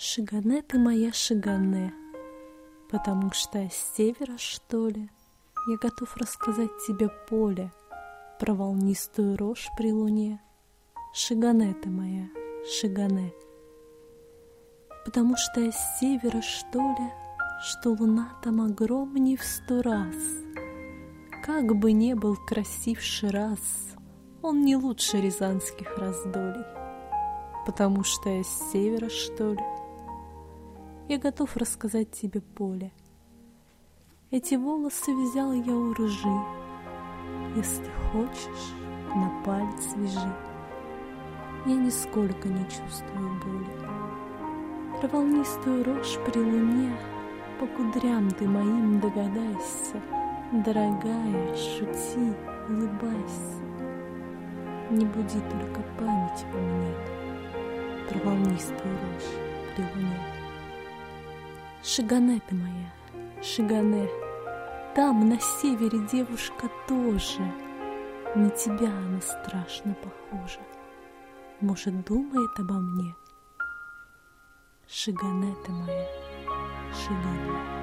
Шигане ты моя Шигане, потому что я с севера, что ли? Я готов рассказать тебе поле про волнистую рожь при луне. Шигане ты моя, Шигане, потому что я с севера, что ли, что луна там огромней в 100 раз. Как бы не был красив Шираз, он не лучше рязанских раздолей, потому что я с севера, что ли. Я готов рассказать тебе поле. Эти волосы взял я у ржи. Если хочешь, на палец вяжи. Я нисколько не чувствую боли. Про волнистую рожь при луне по кудрям ты моим догадайся. Дорогая, шути, улыбайся. Не буди только память во мне про волнистую рожь при луне. Шигане ты моя, Шигане, там на севере девушка тоже. На тебя она страшно похожа. Может, думает обо мне? Шигане ты моя, Шигане.